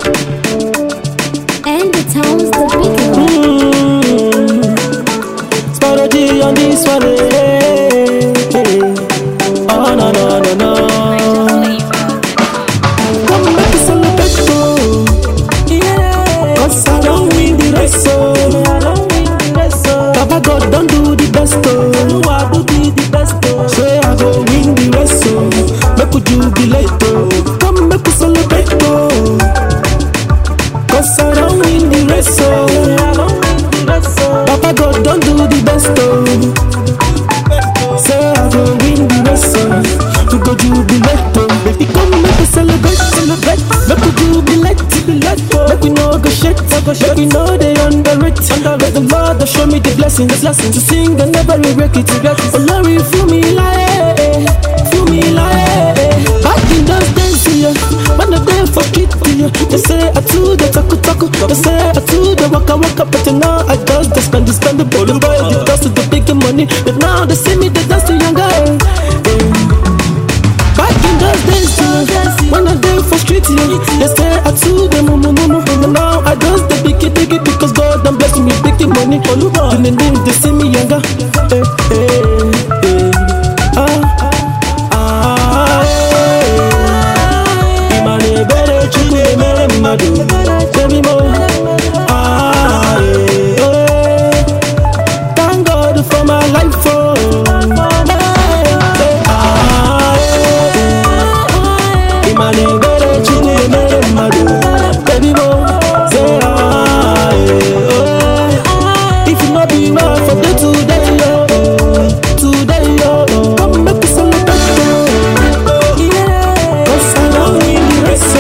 And the town's the big Sparrow on this one. Oh no no no no. Come back to celebrate, yeah. 'Cause I don't win the race, Papa God don't do the best, I do the best, say I go win the race, make you jubilate, come make you celebrate, 'cause I don't win the race, Papa God don't do the best, say I go win the race, we go jubilate, baby come make you celebrate, make you jubilate, make we no go shake, make we know they underrate, the Lord that show me the blessings, to sing and never regret it, oh Lord feel me like, back in those days, when the day for street, they say I do the taku, they say I do the waka, but now I just the spend the boy, the dance to the big money, but now they see me, they dance to younger, back in those days, when I day for street, they say I do the mumu, but now I just the big because God done bless me big money, they see me younger, baby mo, thank God for my life, baby mo, say if you not be well for the today, come make me celebrate, 'cause I don't win the race,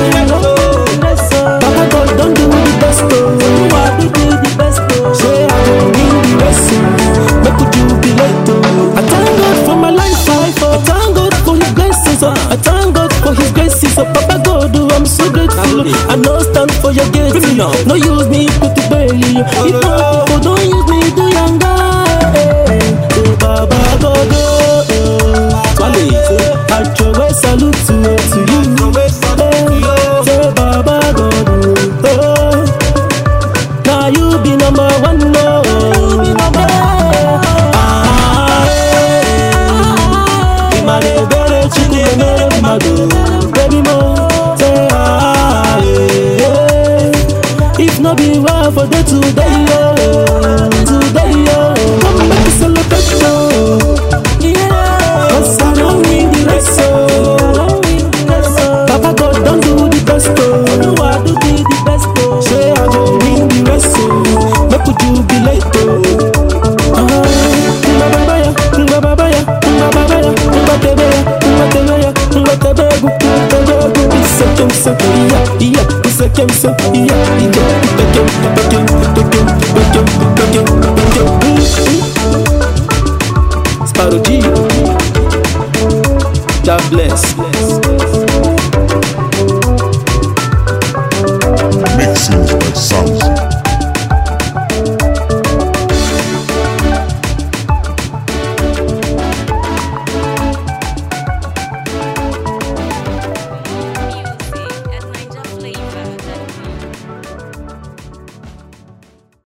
Papa God don't do the best, I do the best, say I go win the race, make you jubilate, I thank God for my life, I thank God for His blessings, I thank God for His graces, Papa God, I'm so grateful, I know stand for your gate, no use me put the belly, if no people don't use me do younger, Baba God, I throw a salute to you, say Baba God, now you be number one, baby mo, say if no be well for the today, come back to celebrate, 'cause I don't win the race, Papa God don't do the best, I do the best, say I go win the race, make you jubilate, Sparrow G, God bless. Mixing by Sound